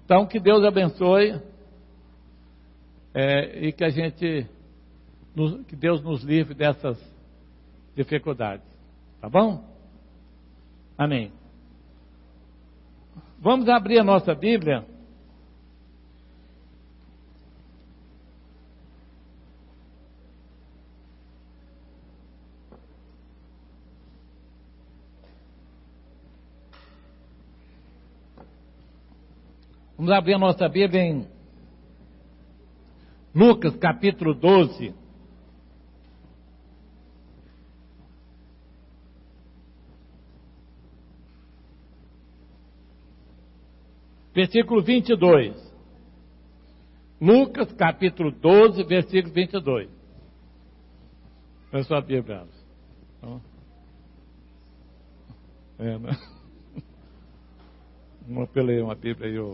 Então, que Deus abençoe e que Deus nos livre dessas dificuldades. Tá bom? Amém. Vamos abrir a nossa Bíblia. Vamos abrir a nossa Bíblia em Lucas capítulo 12. Versículo 22. Lucas capítulo 12, versículo 22. É a sua Bíblia. Né? Não apelei uma Bíblia aí.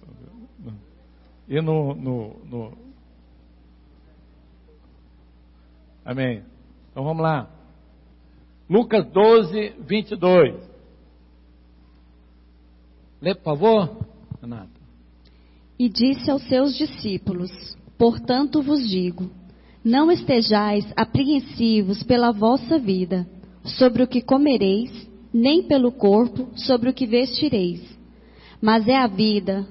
E no... Amém. Então vamos lá. Lucas 12, 22. Lê, por favor, Renata. E disse aos seus discípulos: portanto vos digo, não estejais apreensivos pela vossa vida, sobre o que comereis, nem pelo corpo, sobre o que vestireis. Mas é a vida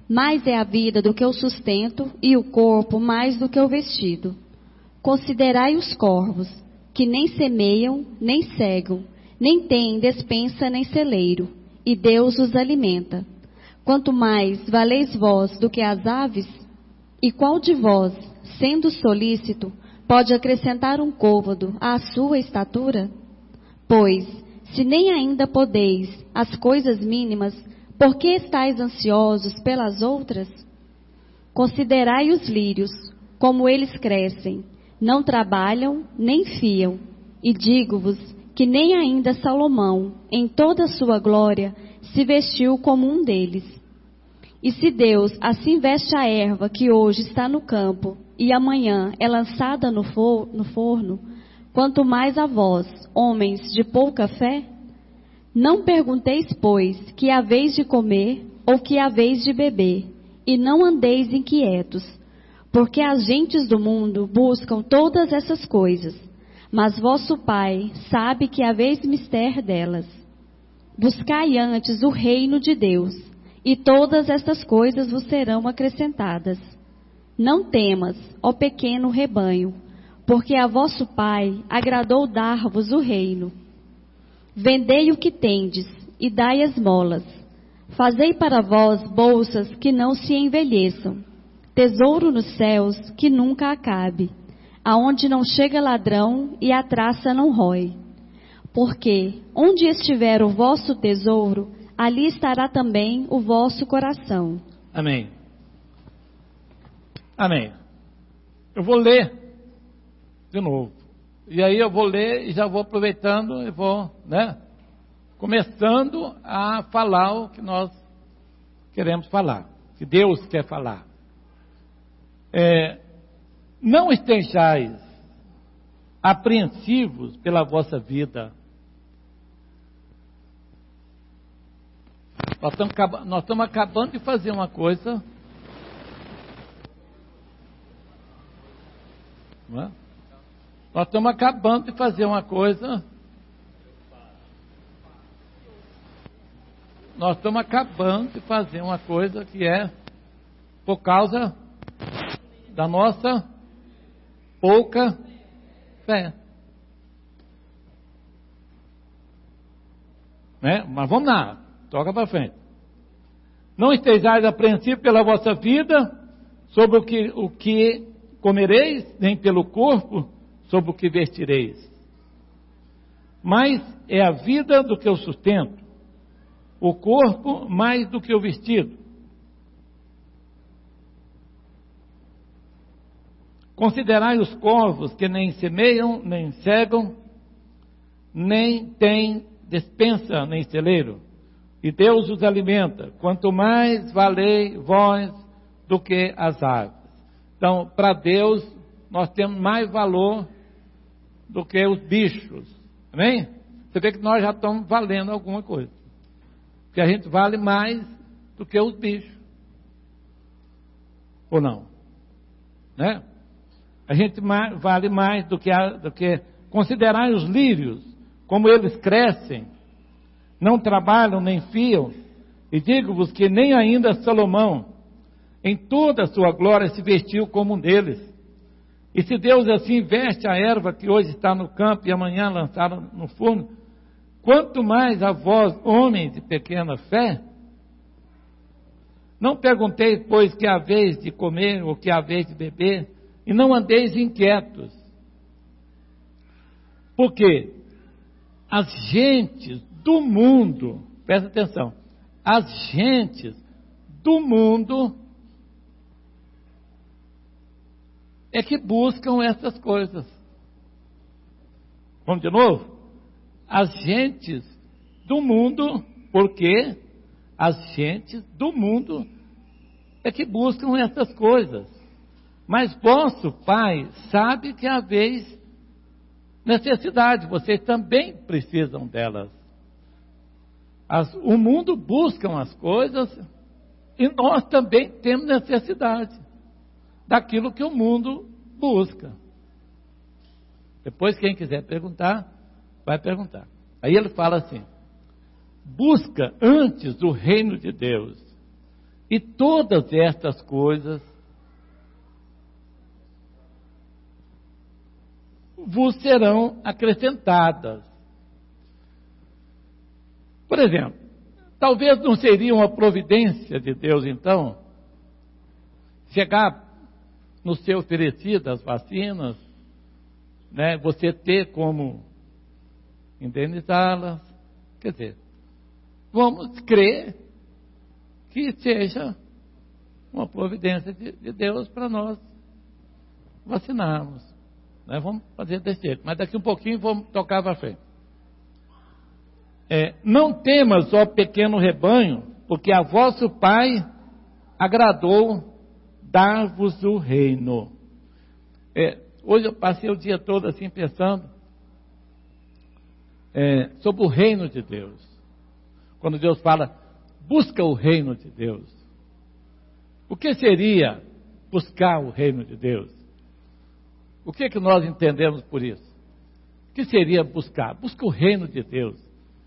do que o sustento, e o corpo mais do que o vestido. Considerai os corvos, que nem semeiam, nem cegam, nem têm despensa nem celeiro, e Deus os alimenta. Quanto mais valeis vós do que as aves? E qual de vós, sendo solícito, pode acrescentar um côvado à sua estatura? Pois, se nem ainda podeis as coisas mínimas, por que estáis ansiosos pelas outras? Considerai os lírios, como eles crescem, não trabalham, nem fiam. E digo-vos que nem ainda Salomão, em toda a sua glória, se vestiu como um deles. E se Deus assim veste a erva que hoje está no campo, e amanhã é lançada no forno, quanto mais a vós, homens de pouca fé? Não pergunteis, pois, que haveis de comer ou que haveis de beber, e não andeis inquietos, porque as gentes do mundo buscam todas essas coisas, mas vosso Pai sabe que haveis mister delas. Buscai antes o reino de Deus, e todas estas coisas vos serão acrescentadas. Não temas, ó pequeno rebanho, porque a vosso Pai agradou dar-vos o reino. Vendei o que tendes, e dai esmolas. Fazei para vós bolsas que não se envelheçam, tesouro nos céus que nunca acabe, aonde não chega ladrão e a traça não rói. Porque onde estiver o vosso tesouro, ali estará também o vosso coração. Amém. Amém. Eu vou ler de novo. E aí eu vou ler e já vou aproveitando e vou, começando a falar o que nós queremos falar, que Deus quer falar. Não estejais apreensivos pela vossa vida. Nós estamos acabando de fazer uma coisa, não é? Nós estamos acabando de fazer uma coisa. Nós estamos acabando de fazer uma coisa que é por causa da nossa pouca fé. Mas vamos lá, toca para frente. Não estejais apreensivos pela vossa vida, sobre o que comereis, nem pelo corpo, sobre o que vestireis. Mais é a vida do que o sustento, o corpo mais do que o vestido. Considerai os corvos que nem semeiam, nem cegam, nem têm despensa, nem celeiro, e Deus os alimenta. Quanto mais valei vós do que as aves. Então, para Deus, nós temos mais valor do que os bichos. Amém? Você vê que nós já estamos valendo alguma coisa. Porque a gente vale mais do que os bichos. Ou não? Né? A gente vale mais do que considerar os lírios, como eles crescem, não trabalham nem fiam, e digo-vos que nem ainda Salomão, em toda a sua glória, se vestiu como um deles. E se Deus assim veste a erva que hoje está no campo e amanhã lançada no forno, quanto mais a vós, homens de pequena fé? Não pergunteis, pois, que haveis de comer ou que haveis de beber, e não andeis inquietos. Porque as gentes do mundo, presta atenção, as gentes do mundo é que buscam essas coisas. Vamos de novo? As gentes do mundo, porque as gentes do mundo é que buscam essas coisas. Mas vosso Pai sabe que haveis necessidade, vocês também precisam delas. O mundo busca as coisas e nós também temos necessidade daquilo que o mundo busca. Depois, quem quiser perguntar, vai perguntar. Aí ele fala assim: busca antes o reino de Deus, e todas estas coisas vos serão acrescentadas. Por exemplo, talvez não seria uma providência de Deus, então, chegar no ser oferecido as vacinas, né, você ter como indenizá-las. Quer dizer, vamos crer que seja uma providência de Deus para nós vacinarmos. Né? Vamos fazer desse jeito, mas daqui um pouquinho vamos tocar para frente. Não temas, ó pequeno rebanho, porque a vosso Pai agradou dar-vos o reino. Hoje eu passei o dia todo assim pensando sobre o reino de Deus. Quando Deus fala, busca o reino de Deus. O que seria buscar o reino de Deus? O que nós entendemos por isso? O que seria buscar? Busca o reino de Deus.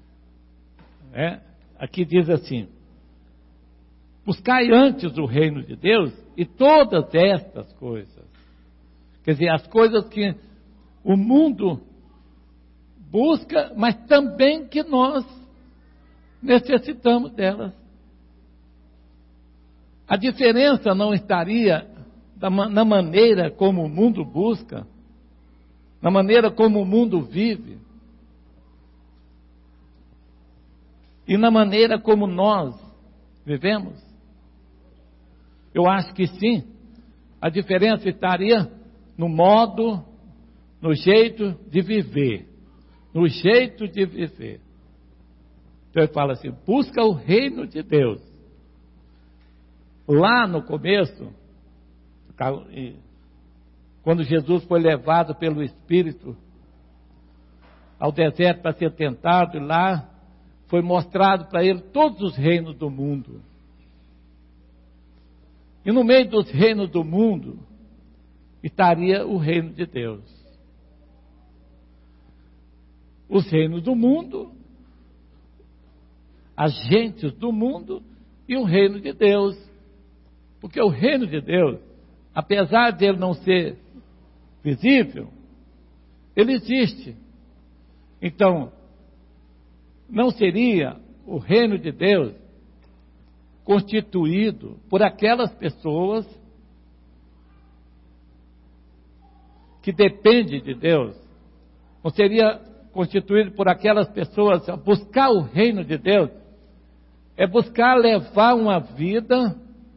Aqui diz assim: buscai antes o reino de Deus e todas estas coisas. Quer dizer, as coisas que o mundo busca, mas também que nós necessitamos delas. A diferença não estaria na maneira como o mundo busca, na maneira como o mundo vive, e na maneira como nós vivemos? Eu acho que sim. A diferença estaria no modo, no jeito de viver. No jeito de viver. Então ele fala assim: busca o reino de Deus. Lá no começo, quando Jesus foi levado pelo Espírito ao deserto para ser tentado, e lá foi mostrado para ele todos os reinos do mundo. E no meio dos reinos do mundo estaria o reino de Deus. Os reinos do mundo, as gentes do mundo e o reino de Deus. Porque o reino de Deus, apesar de ele não ser visível, ele existe. Então, não seria o reino de Deus constituído por aquelas pessoas que dependem de Deus? Não seria constituído por aquelas pessoas? Buscar o reino de Deus é buscar levar uma vida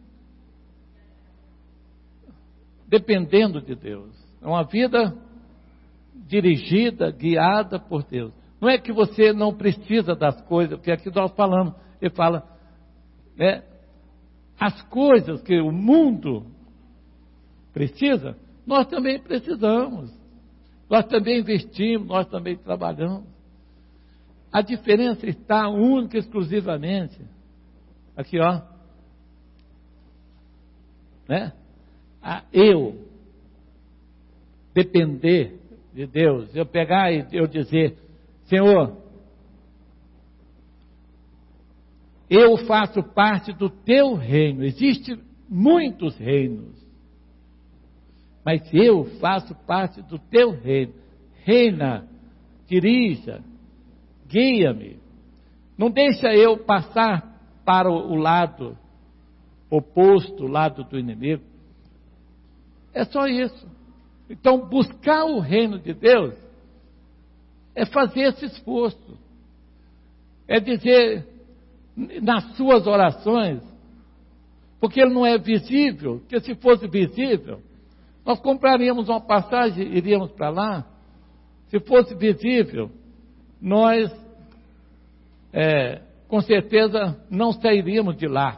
dependendo de Deus. É uma vida dirigida, guiada por Deus. Não é que você não precisa das coisas, porque aqui nós falamos, ele fala, as coisas que o mundo precisa, nós também precisamos. Nós também investimos, nós também trabalhamos. A diferença está única e exclusivamente aqui, ó. a eu depender de Deus, eu pegar e eu dizer: Senhor, eu faço parte do teu reino. Existem muitos reinos, mas eu faço parte do teu reino. Reina, dirija, guia-me. Não deixa eu passar para o lado oposto, o lado do inimigo. É só isso. Então, buscar o reino de Deus é fazer esse esforço. É dizer nas suas orações, porque ele não é visível, porque se fosse visível, nós compraríamos uma passagem e iríamos para lá. Se fosse visível, nós, com certeza, não sairíamos de lá.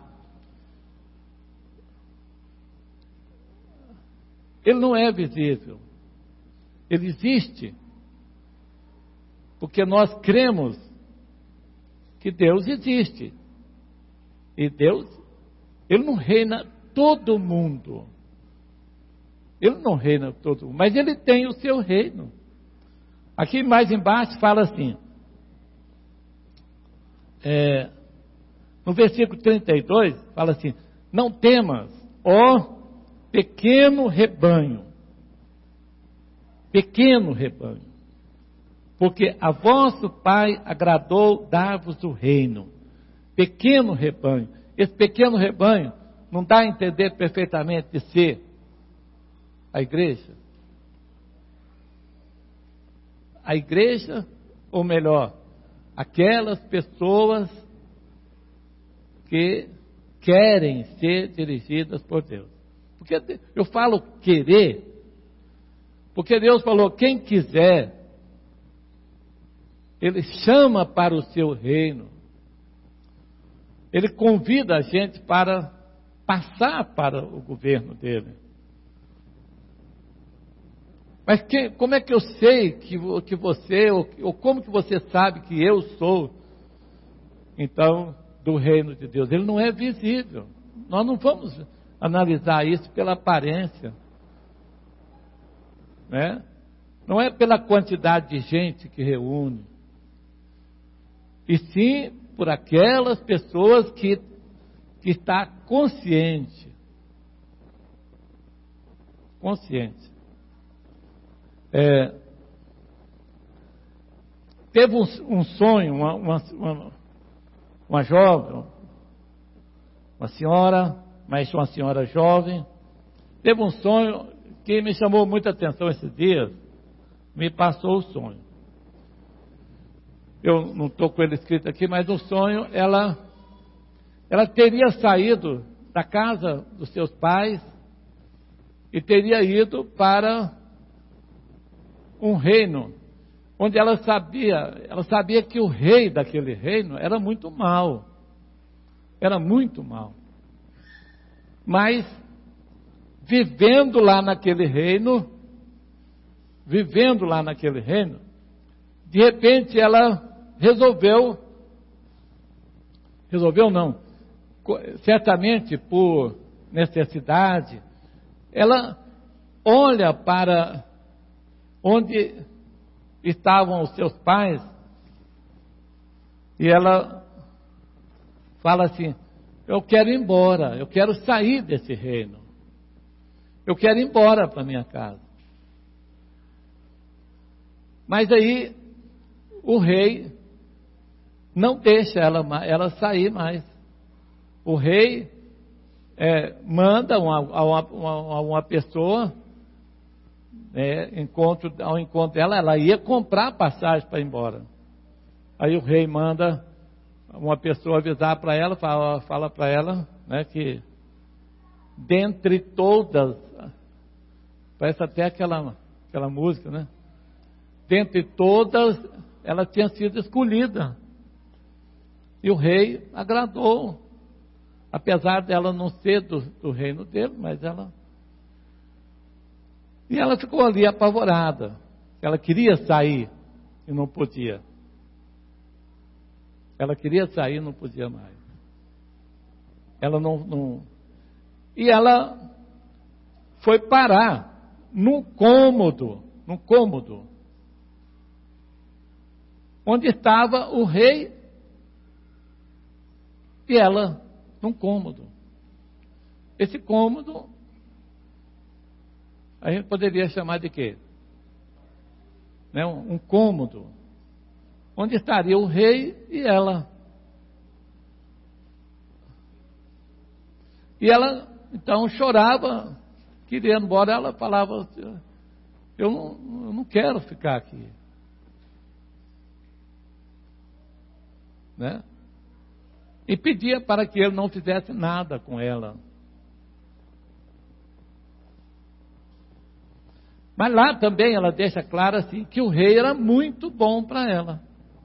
Ele não é visível. Ele existe. Porque nós cremos que Deus existe. E Deus, Ele não reina todo mundo. Ele não reina todo mundo, mas Ele tem o seu reino. Aqui mais embaixo fala assim, no versículo 32, fala assim: não temas, ó pequeno rebanho, porque a vosso Pai agradou dar-vos o reino. Pequeno rebanho. Esse pequeno rebanho não dá a entender perfeitamente de ser a igreja? A igreja, ou melhor, aquelas pessoas que querem ser dirigidas por Deus. Porque eu falo querer, porque Deus falou: quem quiser, Ele chama para o seu reino. Ele convida a gente para passar para o governo dele. Mas como é que eu sei que você, ou como que você sabe que eu sou, então, do reino de Deus? Ele não é visível. Nós não vamos analisar isso pela aparência, né? Não é pela quantidade de gente que reúne, e sim por aquelas pessoas que está consciente. Teve um sonho, uma jovem, uma senhora, mas uma senhora jovem, teve um sonho que me chamou muita atenção esses dias, me passou o sonho. Eu não estou com ele escrito aqui, mas no sonho ela teria saído da casa dos seus pais e teria ido para um reino, onde ela sabia que o rei daquele reino era muito mau. Mas, vivendo lá naquele reino, de repente ela resolveu não, certamente por necessidade, ela olha para onde estavam os seus pais, e ela fala assim: eu quero ir embora, eu quero sair desse reino, eu quero ir embora para minha casa. Mas aí o rei não deixa ela sair mais. O rei manda uma pessoa, ao encontro dela, ela ia comprar passagem para ir embora. Aí o rei manda uma pessoa avisar para ela, fala para ela, né, que dentre todas, parece até aquela música, né? Dentre todas, ela tinha sido escolhida. E o rei agradou, apesar dela não ser do reino dele, mas ela... E ela ficou ali apavorada. Ela queria sair e não podia. Ela queria sair e não podia mais. Ela não... E ela foi parar num cômodo, onde estava o rei e ela num cômodo. Esse cômodo a gente poderia chamar de quê? Né? Um cômodo onde estaria o rei e ela. E ela então chorava, queria ir embora. Ela falava: eu não quero ficar aqui, né? E pedia para que ele não fizesse nada com ela. Mas lá também ela deixa claro assim, que o rei era muito bom para ela.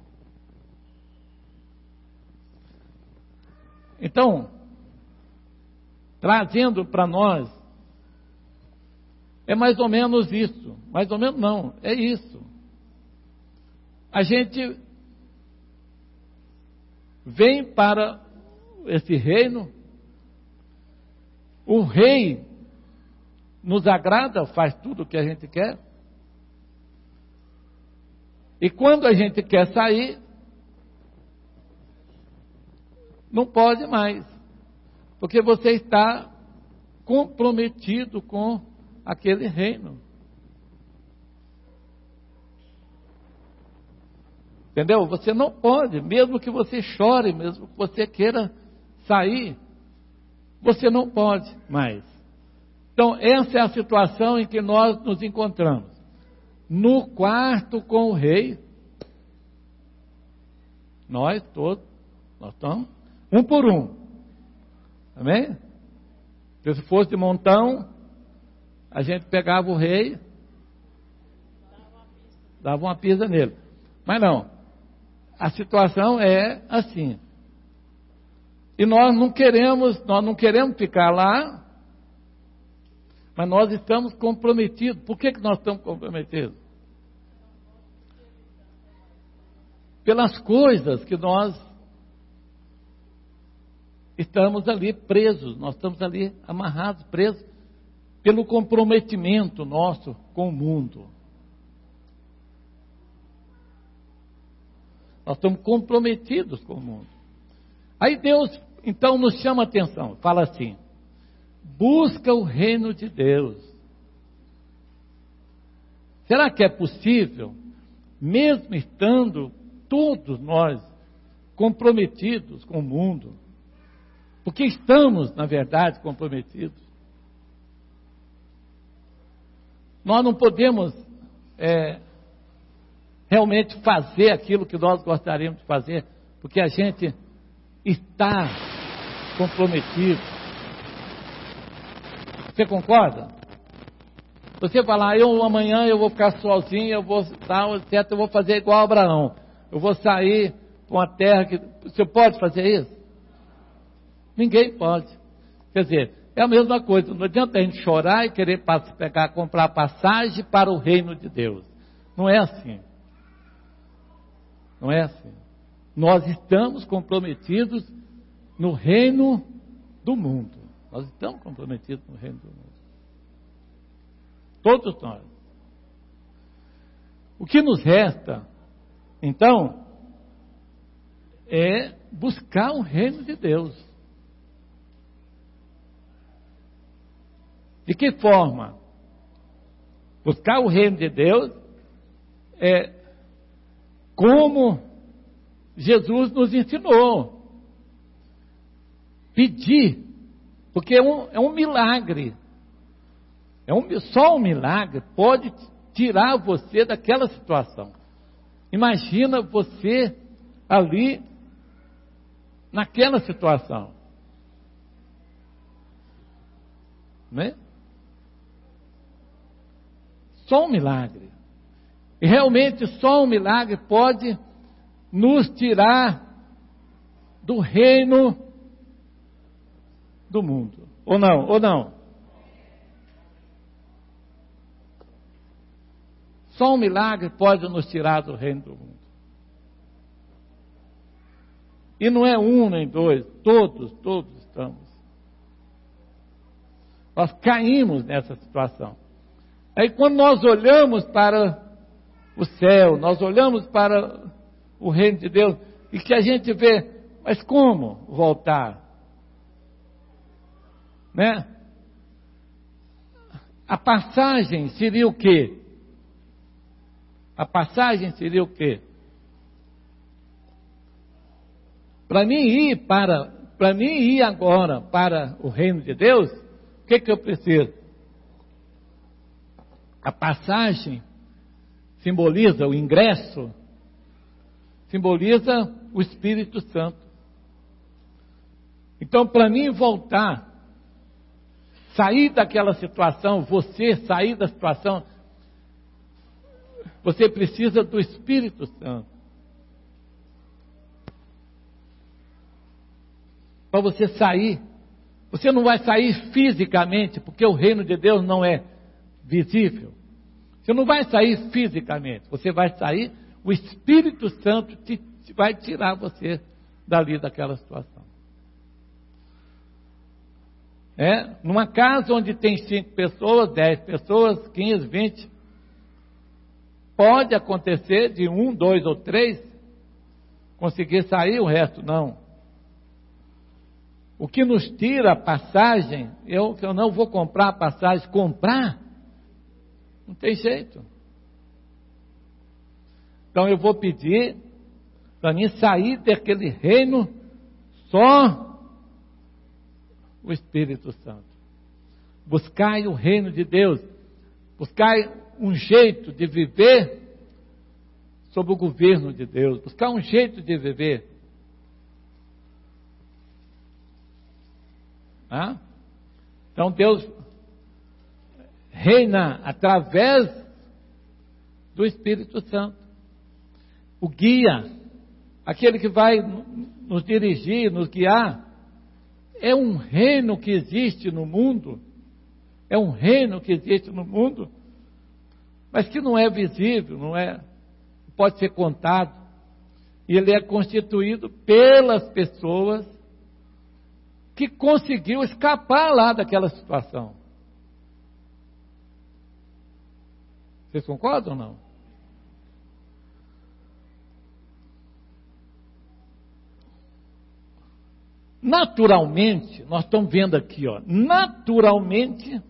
Então, trazendo para nós, é mais ou menos isso. Mais ou menos não, é isso. A gente vem para esse reino, o rei nos agrada, faz tudo o que a gente quer, e quando a gente quer sair, não pode mais, porque você está comprometido com aquele reino. Entendeu? Você não pode, mesmo que você chore, mesmo que você queira sair, você não pode mais. Então, essa é a situação em que nós nos encontramos. No quarto com o rei, nós todos, nós estamos um por um. Amém? Porque se fosse de montão, a gente pegava o rei, dava uma pisa nele. Mas não. A situação é assim. E nós não queremos ficar lá, mas nós estamos comprometidos. Por que nós estamos comprometidos? Pelas coisas que nós estamos ali presos, nós estamos ali amarrados, presos, pelo comprometimento nosso com o mundo. Nós estamos comprometidos com o mundo. Aí Deus, então, nos chama a atenção, fala assim: busca o reino de Deus. Será que é possível, mesmo estando todos nós comprometidos com o mundo, porque estamos, na verdade, comprometidos, nós não podemos realmente fazer aquilo que nós gostaríamos de fazer, porque a gente está comprometido. Você concorda? Você falar: amanhã eu vou ficar sozinho, eu vou fazer igual a Abraão, eu vou sair para uma terra que... Você pode fazer isso? Ninguém pode. Quer dizer, é a mesma coisa, não adianta a gente chorar e querer comprar passagem para o reino de Deus. Não é assim. Não é assim. Nós estamos comprometidos no reino do mundo. Nós estamos comprometidos no reino do mundo. Todos nós. O que nos resta, então, é buscar o reino de Deus. De que forma? Buscar o reino de Deus é como Jesus nos ensinou. Pedir, porque é um milagre. Só um milagre pode tirar você daquela situação. Imagina você ali, naquela situação. Né? Só um milagre. E realmente só um milagre pode nos tirar do reino do mundo. Ou não? Ou não? Só um milagre pode nos tirar do reino do mundo. E não é um nem dois, todos estamos. Nós caímos nessa situação. Aí quando nós olhamos para o céu, nós olhamos para o reino de Deus, e que a gente vê, mas como voltar? Né? A passagem seria o quê? A passagem seria o quê? Para mim ir agora para o reino de Deus, o que eu preciso? A passagem simboliza o ingresso, simboliza o Espírito Santo. Então, para mim voltar, sair daquela situação, você sair da situação, você precisa do Espírito Santo. Para você sair, você não vai sair fisicamente, porque o reino de Deus não é visível. Você não vai sair fisicamente, você vai sair, o Espírito Santo vai tirar você dali daquela situação. Numa casa onde tem 5 pessoas, 10 pessoas, 15, 20, pode acontecer de 1, 2 ou 3 conseguir sair, o resto não. O que nos tira a passagem, eu não vou comprar a passagem, comprar, não tem jeito. Então eu vou pedir para mim sair daquele reino só o Espírito Santo. Buscai o reino de Deus, buscai um jeito de viver sob o governo de Deus, buscar um jeito de viver. Então Deus reina através do Espírito Santo. O guia, aquele que vai nos dirigir, nos guiar, é um reino que existe no mundo, mas que não é visível, não pode ser contado, e ele é constituído pelas pessoas que conseguiu escapar lá daquela situação. Vocês concordam ou não? Naturalmente, nós estamos vendo aqui, naturalmente,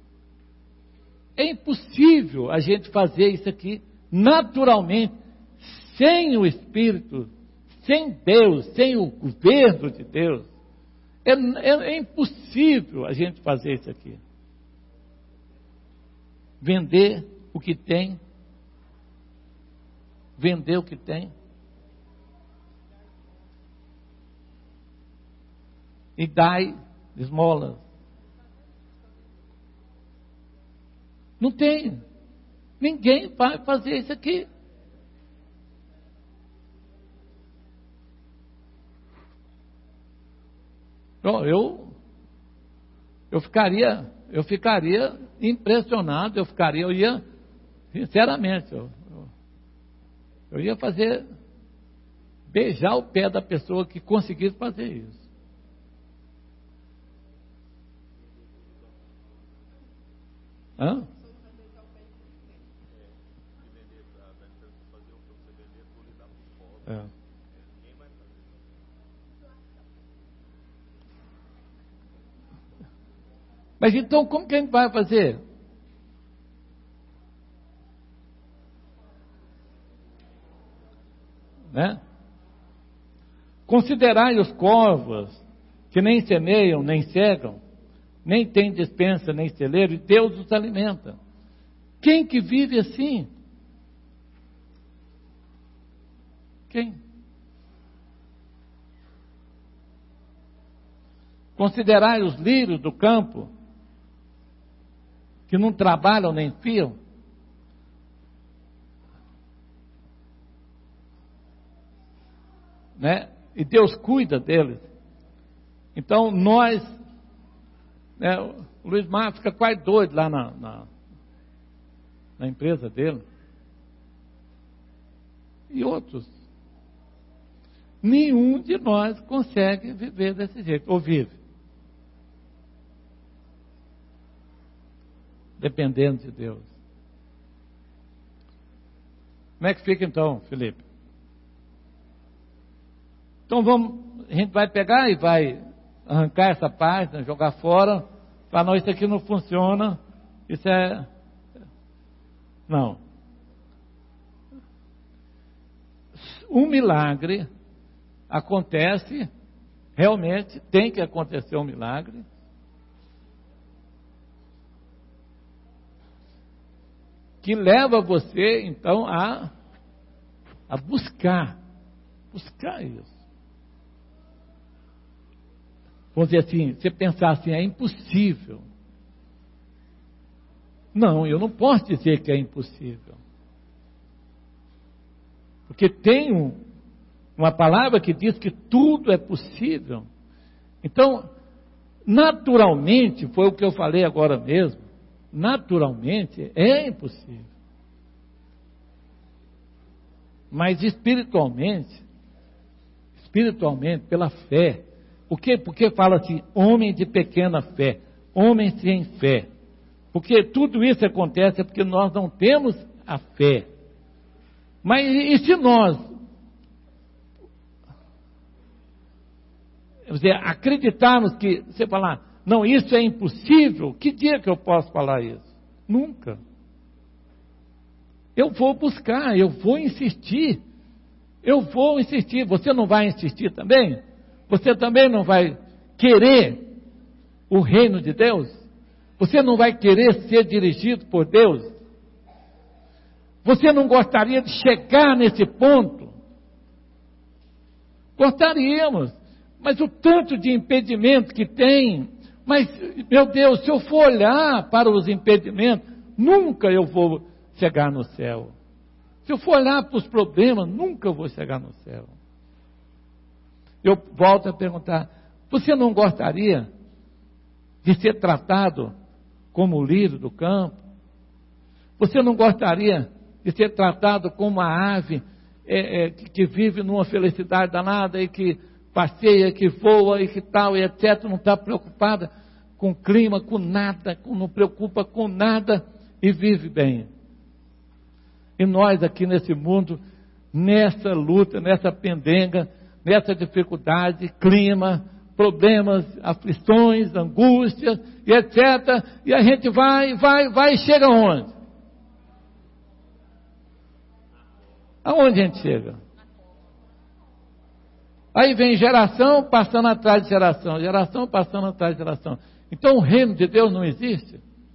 é impossível a gente fazer isso aqui, naturalmente, sem o Espírito, sem Deus, sem o governo de Deus. É impossível a gente fazer isso aqui. Vender o que tem. Vender o que tem. E dai esmolas. Não tem. Ninguém vai fazer isso aqui. Bom, eu ficaria impressionado, eu ia, sinceramente, eu ia beijar o pé da pessoa que conseguisse fazer isso. Mas então, como que a gente vai fazer? Considerai os corvos, que nem semeiam, nem cegam, nem têm despensa, nem celeiro, e Deus os alimenta. Quem que vive assim? Quem? Considerai os lírios do campo, que não trabalham nem fiam. E Deus cuida deles. Então nós, o Luiz Mar fica quase doido lá na empresa dele. E outros. Nenhum de nós consegue viver desse jeito, ou vive. dependendo de Deus. Como é que fica então, Felipe? Então a gente vai pegar e vai arrancar essa página, jogar fora, falar, não, isso aqui não funciona, isso é... Não. Um milagre acontece, realmente tem que acontecer um milagre, que leva você, então, a buscar isso. Vamos dizer assim, você pensar assim, é impossível. Não, eu não posso dizer que é impossível. Porque tem uma palavra que diz que tudo é possível. Então, naturalmente, foi o que eu falei agora mesmo, naturalmente é impossível. Mas espiritualmente, pela fé. Por quê? Porque fala assim, homem de pequena fé, homem sem fé. Porque tudo isso acontece porque nós não temos a fé. Mas e se nós acreditarmos que, você falar, não, isso é impossível, que dia que eu posso falar isso? Nunca. Eu vou buscar, eu vou insistir. Você não vai insistir também? Você também não vai querer o reino de Deus? Você não vai querer ser dirigido por Deus? Você não gostaria de chegar nesse ponto? Gostaríamos, mas o tanto de impedimento que tem, mas, meu Deus, se eu for olhar para os impedimentos, nunca eu vou chegar no céu. Se eu for olhar para os problemas, nunca eu vou chegar no céu. Eu volto a perguntar, você não gostaria de ser tratado como o lírio do campo? Você não gostaria de ser tratado como uma ave que vive numa felicidade danada e que passeia, que voa e que tal, e etc., não está preocupada com o clima, com nada, não preocupa com nada e vive bem. E nós aqui nesse mundo, nessa luta, nessa pendenga, nessa dificuldade, clima, problemas, aflições, angústias, e etc., e a gente vai e chega aonde? Aonde a gente chega? Aí vem geração passando atrás de geração, geração passando atrás de geração. Então o reino de Deus não existe?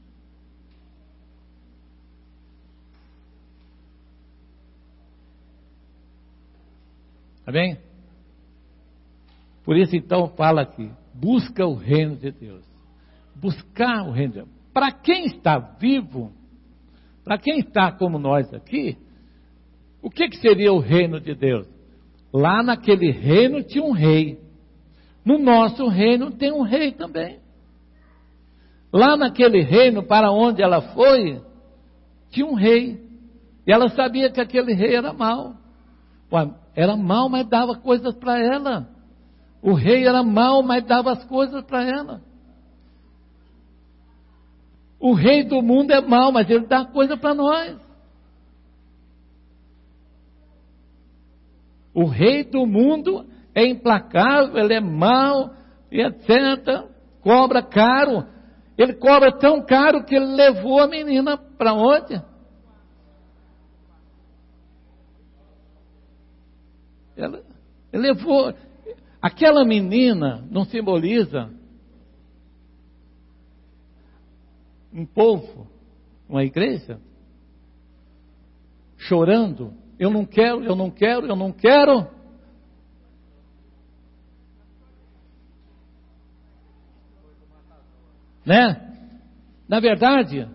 Está bem? Por isso então fala aqui, busca o reino de Deus. Buscar o reino de Deus. Para quem está vivo, para quem está como nós aqui, o que seria o reino de Deus? Lá naquele reino tinha um rei. No nosso reino tem um rei também. Lá naquele reino, para onde ela foi, tinha um rei. E ela sabia que aquele rei era mau. Era mau, mas dava coisas para ela. O rei era mau, mas dava as coisas para ela. O rei do mundo é mau, mas ele dá coisa para nós. O rei do mundo é implacável, ele é mau, e etc. Cobra caro. Ele cobra tão caro que ele levou a menina para onde? Ele levou. Aquela menina não simboliza um povo, uma igreja, chorando. Eu não quero, eu não quero, eu não quero. Né? Na verdade,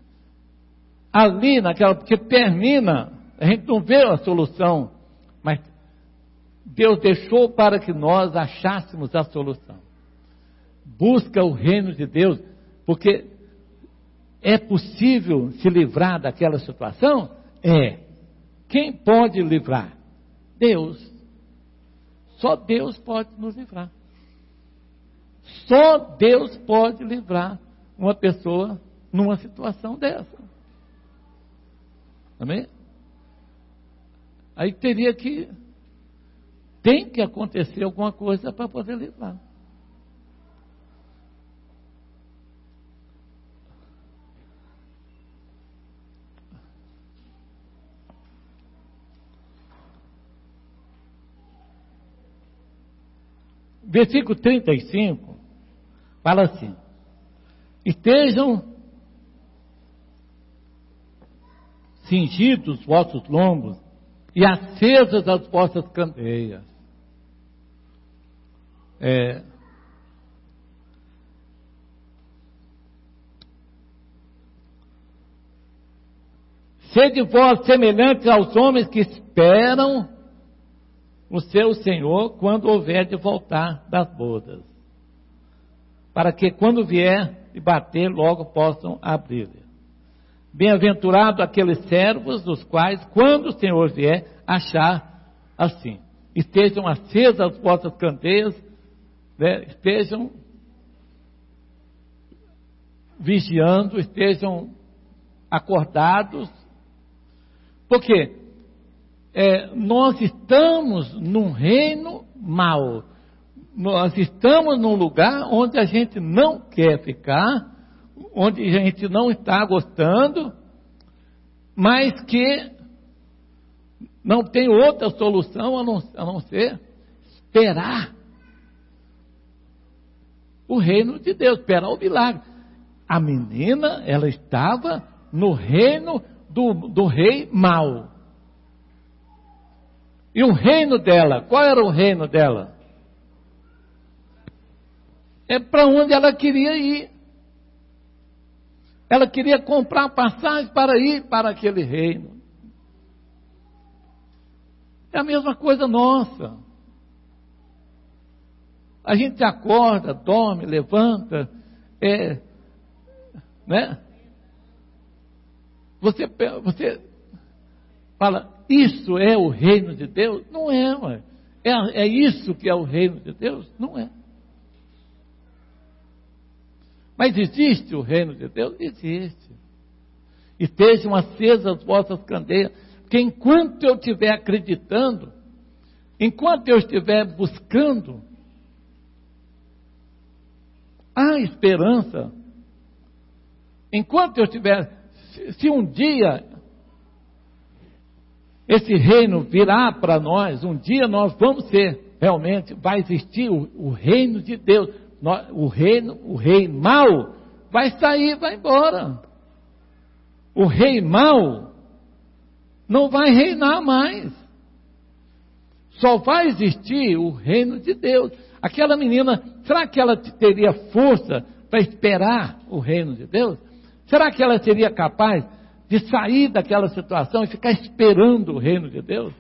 ali naquela, porque termina, a gente não vê a solução, mas Deus deixou para que nós achássemos a solução. Busca o reino de Deus, porque é possível se livrar daquela situação? É. Quem pode livrar? Deus. Só Deus pode nos livrar. Só Deus pode livrar uma pessoa numa situação dessa. Amém? Aí tem que acontecer alguma coisa para poder livrar. Versículo 35 fala assim: estejam cingidos os vossos lombos e acesas as vossas candeias. Sede vós semelhantes aos homens que esperam o seu Senhor quando houver de voltar das bodas, para que quando vier e bater, logo possam abrir. Bem-aventurado aqueles servos, dos quais, quando o Senhor vier, achar assim. Estejam acesas as vossas candeias, né? Estejam vigiando, estejam acordados, porque nós estamos num reino mau, nós estamos num lugar onde a gente não quer ficar, onde a gente não está gostando, mas que não tem outra solução a não ser esperar o reino de Deus, esperar o milagre. A menina, ela estava no reino do rei mau. E o reino dela, qual era o reino dela? É para onde ela queria ir. Ela queria comprar passagem para ir para aquele reino. É a mesma coisa nossa. A gente acorda, dorme, levanta, né? Você fala, isso é o reino de Deus? Não é, mãe. É isso que é o reino de Deus? Não é. Mas existe o reino de Deus? Existe. Estejam acesas as vossas candeias, porque enquanto eu estiver acreditando, enquanto eu estiver buscando, há esperança. Enquanto eu estiver, se um dia esse reino virá para nós, um dia nós vamos ser, realmente, vai existir o reino de Deus. O rei mau vai sair, vai embora. O rei mau não vai reinar mais. Só vai existir o reino de Deus. Aquela menina, será que ela teria força para esperar o reino de Deus? Será que ela seria capaz de sair daquela situação e ficar esperando o reino de Deus?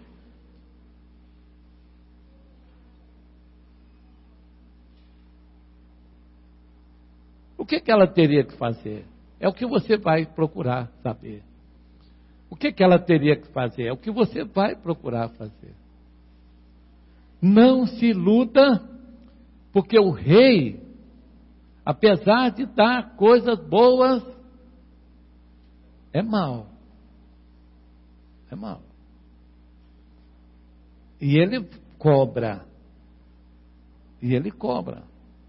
O que ela teria que fazer? É o que você vai procurar saber. O que ela teria que fazer? É o que você vai procurar fazer. Não se iluda, porque o rei, apesar de dar coisas boas, é mau. É mau. E ele cobra. E ele cobra.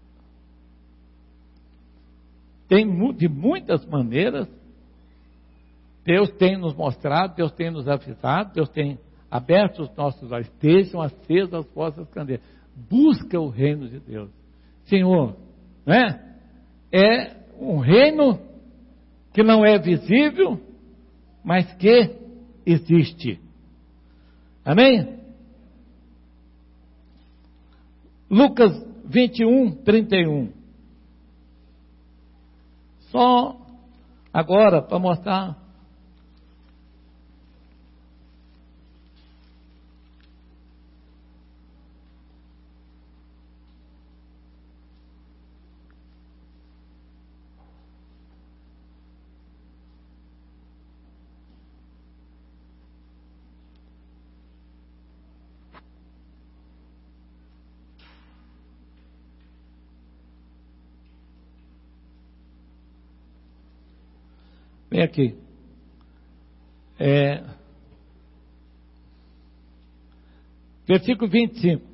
De muitas maneiras, Deus tem nos mostrado, Deus tem nos avisado, Deus tem aberto os nossos olhos, estejam acesas as vossas candeias. Busca o reino de Deus. Senhor, né? É um reino que não é visível, mas que existe. Amém? Lucas 21:31. Só agora para mostrar. Vem aqui. Versículo 25.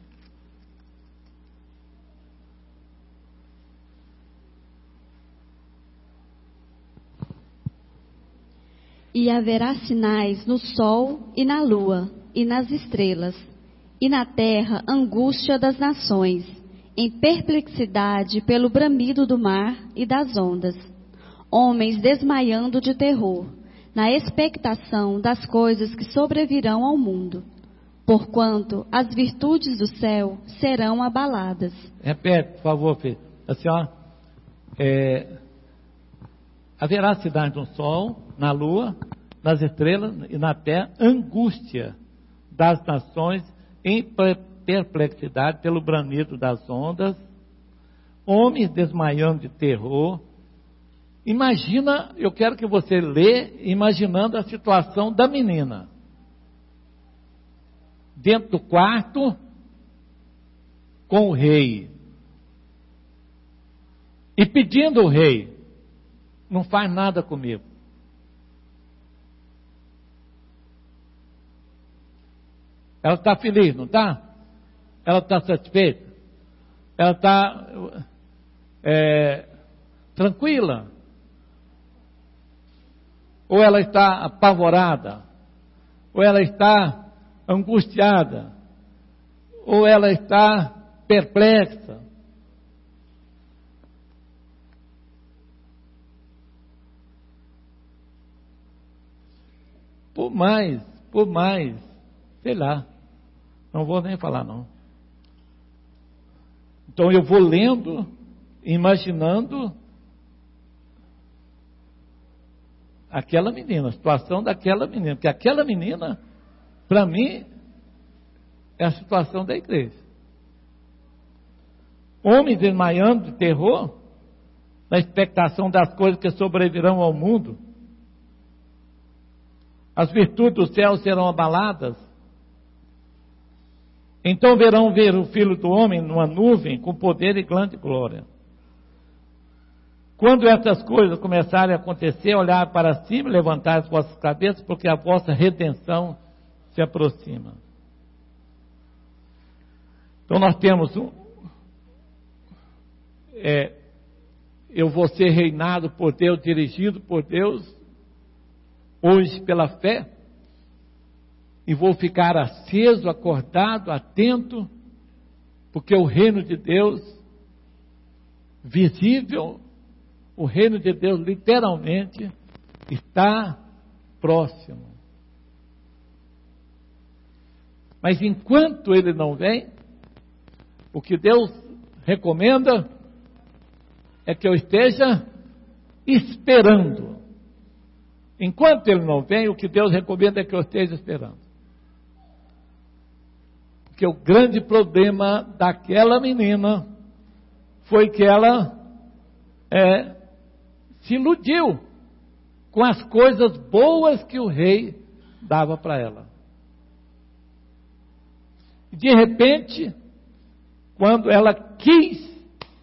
E haverá sinais no sol e na lua e nas estrelas, e na terra angústia das nações, em perplexidade pelo bramido do mar e das ondas, homens desmaiando de terror, na expectação das coisas que sobrevirão ao mundo, porquanto as virtudes do céu serão abaladas. Repete, por favor, filho. Assim, ó. Haverá cidade no sol, na lua, nas estrelas e na terra, angústia das nações, em perplexidade pelo bramido das ondas, homens desmaiando de terror. Imagina, eu quero que você lê, imaginando a situação da menina. Dentro do quarto, com o rei. E pedindo ao rei, não faz nada comigo. Ela está feliz, não está? Ela está satisfeita? Ela está tranquila? Ou ela está apavorada? Ou ela está angustiada? Ou ela está perplexa? Por mais, sei lá, não vou nem falar não. Então eu vou lendo, imaginando aquela menina, a situação daquela menina, porque aquela menina, para mim, é a situação da igreja. Homens desmaiando de terror, na expectação das coisas que sobrevirão ao mundo. As virtudes do céu serão abaladas. Então verão ver o Filho do Homem numa nuvem com poder e grande glória. Quando essas coisas começarem a acontecer, olhar para cima e levantar as vossas cabeças, porque a vossa redenção se aproxima. Então nós temos eu vou ser reinado por Deus, dirigido por Deus, hoje pela fé, e vou ficar aceso, acordado, atento, porque o reino de Deus, visível, o reino de Deus literalmente está próximo. Mas enquanto ele não vem, o que Deus recomenda é que eu esteja esperando. Enquanto ele não vem, o que Deus recomenda é que eu esteja esperando. Porque o grande problema daquela menina foi que ela se iludiu com as coisas boas que o rei dava para ela. De repente, quando ela quis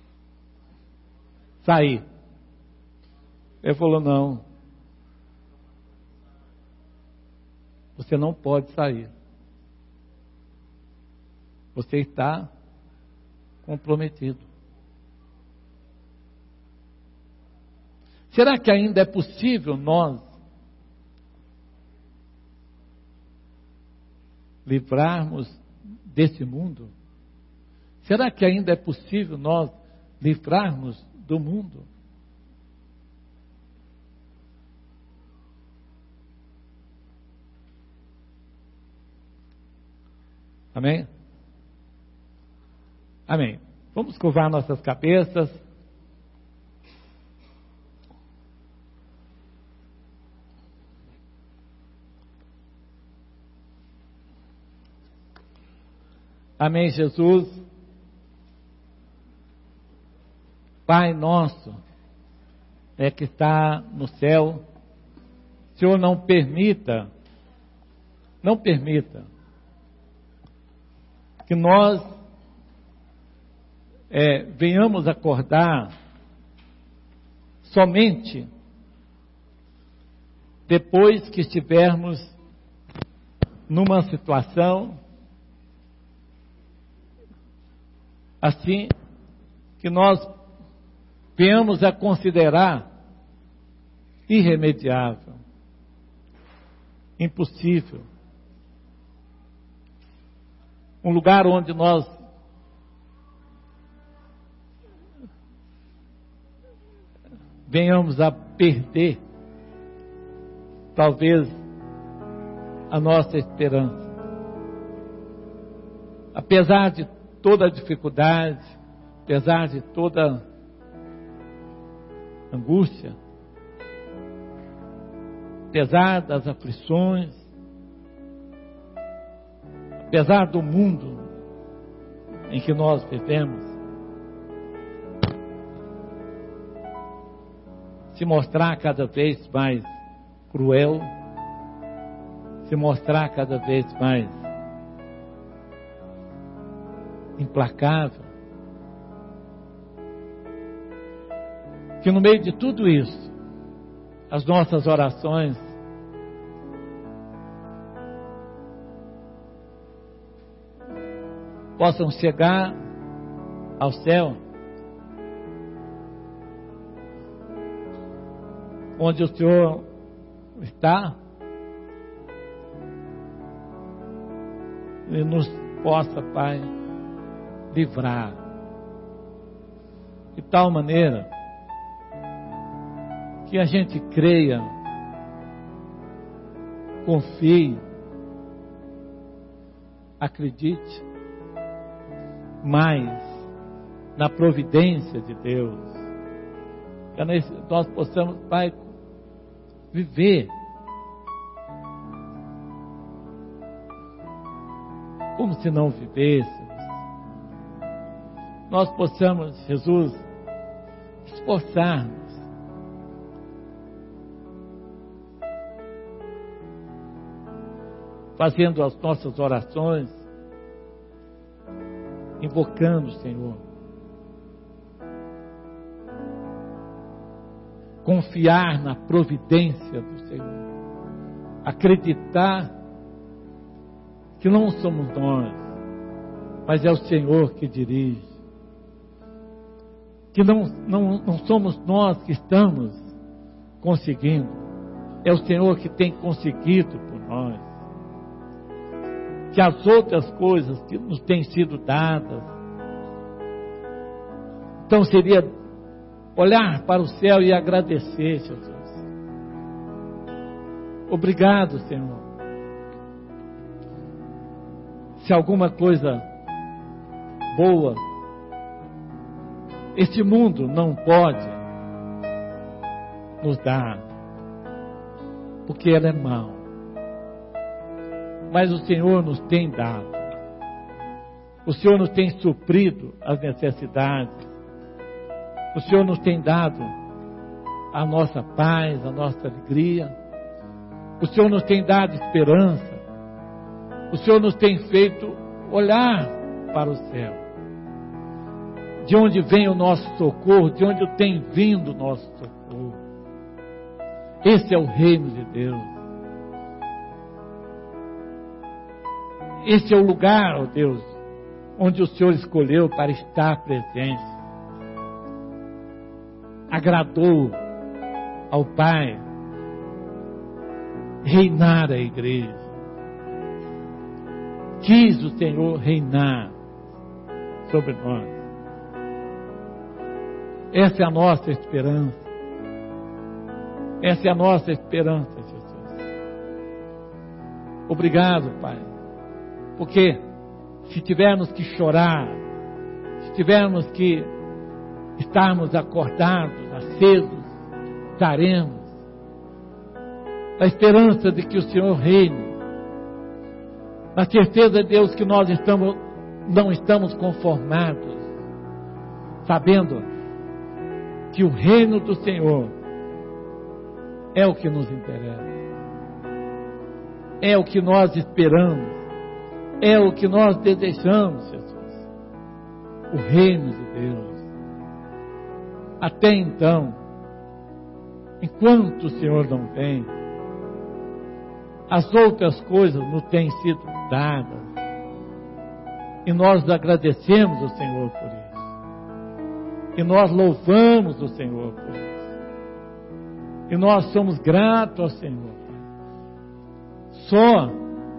sair, ele falou: não, você não pode sair. Você está comprometido. Será que ainda é possível nós livrarmos desse mundo? Será que ainda é possível nós livrarmos do mundo? Amém? Amém. Vamos curvar nossas cabeças. Amém, Jesus. Pai nosso, que está no céu, Senhor, não permita que nós venhamos acordar somente depois que estivermos numa situação assim que nós venhamos a considerar irremediável, impossível, um lugar onde nós venhamos a perder talvez a nossa esperança. Apesar de toda a dificuldade, apesar de toda angústia, apesar das aflições, apesar do mundo em que nós vivemos, se mostrar cada vez mais cruel, se mostrar cada vez mais implacável, que no meio de tudo isso, as nossas orações possam chegar ao céu, onde o Senhor está, e nos possa, Pai, livrar de tal maneira que a gente creia, confie, acredite mais na providência de Deus, que nós possamos, Pai, viver como se não vivêssemos. Nós possamos, Jesus, esforçar-nos fazendo as nossas orações, invocando o Senhor, confiar na providência do Senhor, acreditar que não somos nós, mas é o Senhor que dirige, que não somos nós que estamos conseguindo, é o Senhor que tem conseguido por nós, que as outras coisas que nos têm sido dadas, então seria olhar para o céu e agradecer, Jesus. Obrigado, Senhor. Se alguma coisa boa este mundo não pode nos dar, porque ela é mau, mas o Senhor nos tem dado, o Senhor nos tem suprido as necessidades, o Senhor nos tem dado a nossa paz, a nossa alegria, o Senhor nos tem dado esperança, o Senhor nos tem feito olhar para o céu, de onde vem o nosso socorro, de onde tem vindo o nosso socorro. Esse é o reino de Deus. Esse é o lugar, ó Deus, onde o Senhor escolheu para estar presente. Agradou ao Pai reinar a igreja. Quis o Senhor reinar sobre nós. Essa é a nossa esperança. Essa é a nossa esperança, Jesus. Obrigado, Pai. Porque se tivermos que chorar, se tivermos que estarmos acordados, acesos, estaremos na esperança de que o Senhor reine, na certeza de Deus que nós não estamos conformados, sabendo que o reino do Senhor é o que nos interessa, é o que nós esperamos, é o que nós desejamos, Jesus, o reino de Deus. Até então, enquanto o Senhor não vem, as outras coisas nos têm sido dadas. E nós agradecemos o Senhor por isso. E nós louvamos o Senhor por isso. E nós somos gratos ao Senhor. Só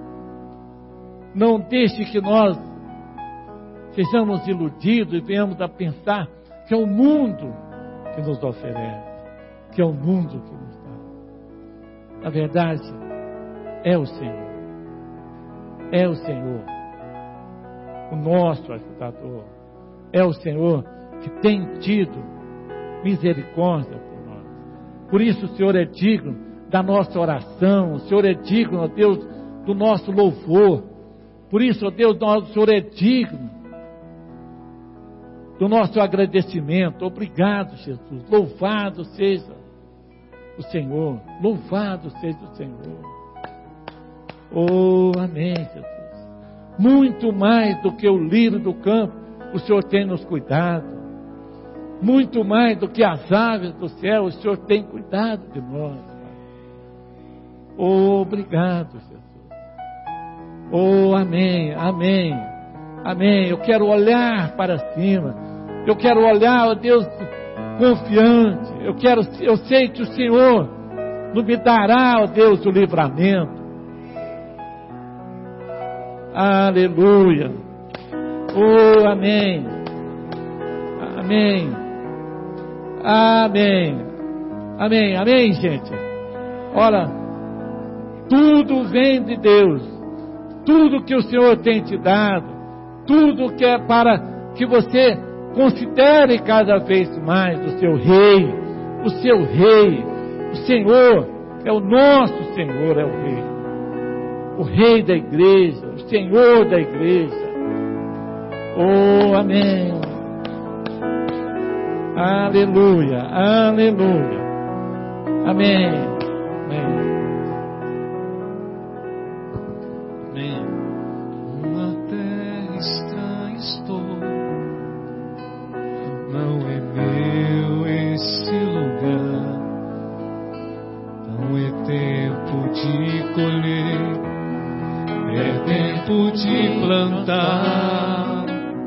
não deixe que nós sejamos iludidos e venhamos a pensar que é o mundo que nos oferece, que é o mundo que nos dá. Na verdade, é o Senhor. É o Senhor, o nosso ajudador. É o Senhor que tem tido misericórdia por nós. Por isso o Senhor é digno da nossa oração. O Senhor é digno, ó Deus, do nosso louvor. Por isso, ó Deus, o Senhor é digno do nosso agradecimento. Obrigado, Jesus. Louvado seja o Senhor. Louvado seja o Senhor. Oh, amém, Jesus. Muito mais do que o lírio do campo, o Senhor tem nos cuidado. Muito mais do que as aves do céu, o Senhor tem cuidado de nós. Oh, obrigado, Jesus. Oh, amém, amém, amém. Eu quero olhar para cima. Eu quero olhar, ó Deus, confiante. Eu sei que o Senhor nos me dará, ó Deus, o livramento. Aleluia. Oh, amém. Amém. Amém. Amém. Amém, gente. Olha, tudo vem de Deus. Tudo que o Senhor tem te dado, tudo que é para que você considere cada vez mais o seu rei, o seu rei. O Senhor é o nosso Senhor, é o rei da igreja, o Senhor da igreja. Oh, amém. Aleluia, aleluia. Amém. Amém. Uma terra estranha estou, não é meu esse lugar. Não é tempo de colher, é tempo de plantar.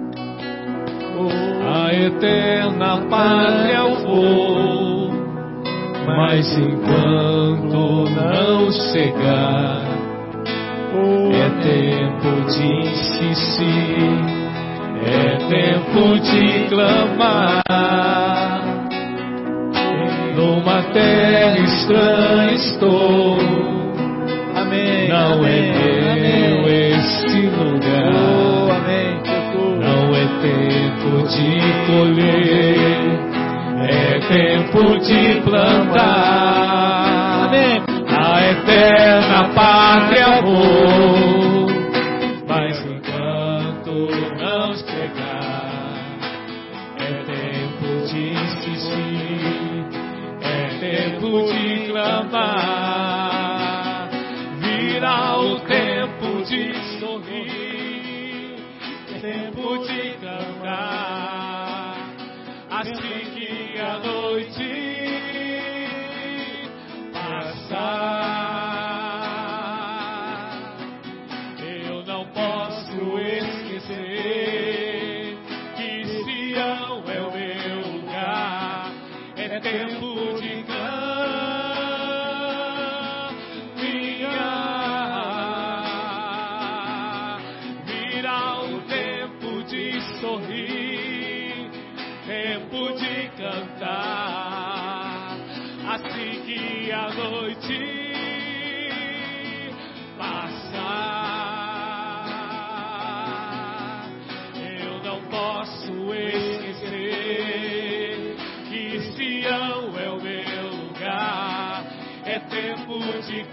A eterna pátria eu vou, mas enquanto não chegar, é tempo de insistir, é tempo de clamar. Numa terra estranha estou, amém, não amém, é meu amém. Esse lugar, oh, amém, Jesus. Não é tempo de colher, é tempo de plantar. Amém. A eterna pátria vou, mas enquanto não chegar, é tempo de insistir, é tempo de clamar. Virá o tempo de sorrir, tempo de cantar, assim que a noite eu não posso esquecer que Sião é o meu lugar. É tempo de caminhar. Virá o tempo de sorrir, tempo de cantar, assim que a noite passar. Eu não posso esquecer que Sião é o meu lugar. É tempo de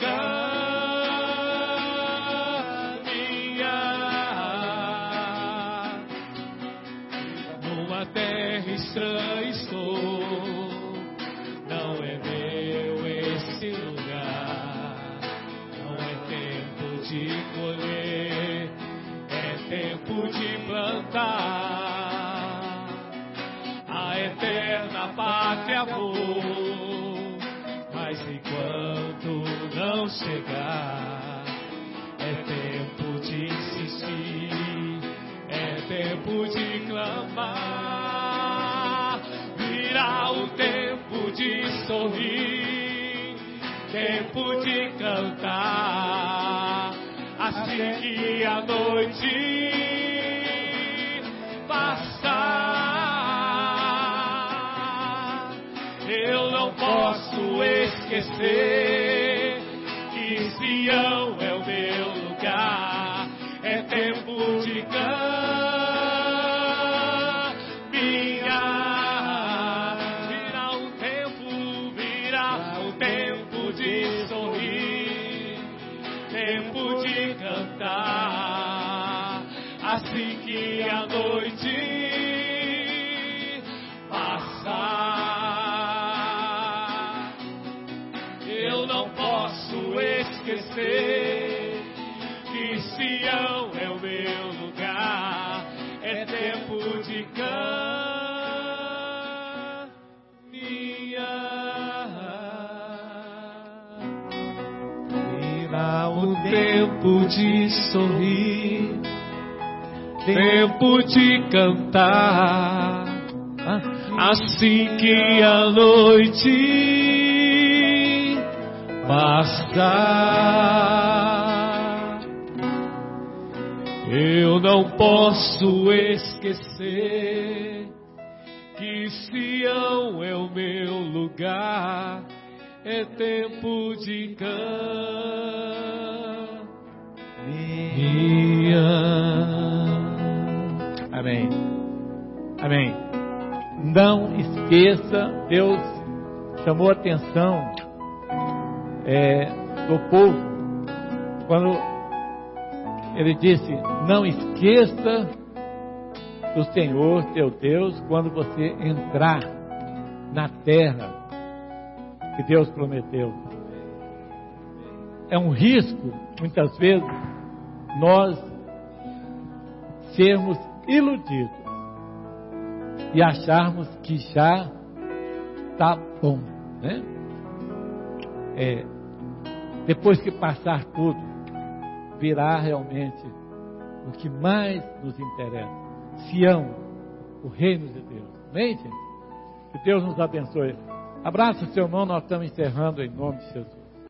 caminhar. Numa terra estranha estou, não é meu esse lugar. Não é tempo de colher, é tempo de plantar. A eterna pátria vou, mas enquanto não não chegar, é tempo de insistir, é tempo de clamar. Virá o tempo de sorrir, tempo de cantar, assim que a noite passar. Eu não posso esquecer que Sião é o meu lugar, é tempo de caminhar. Virá o tempo de sorrir, tempo de cantar, assim que a noite passar. Eu não posso esquecer que Sião é o meu lugar, é tempo de caminhar. Virá o tempo de sorrir, tempo de cantar, assim que a noite passar. Eu não posso esquecer que Sião é o meu lugar, é tempo de caminhar. Amém. Amém. Não esqueça, Deus chamou a atenção do povo quando Ele disse: não esqueça do Senhor teu Deus quando você entrar na terra que Deus prometeu. É um risco, muitas vezes, nós sermos iludidos e acharmos que já está bom, né? Depois que passar tudo, virá realmente o que mais nos interessa: Sião, o reino de Deus. Amém, gente? Que Deus nos abençoe. Abraça o seu irmão, nós estamos encerrando em nome de Jesus.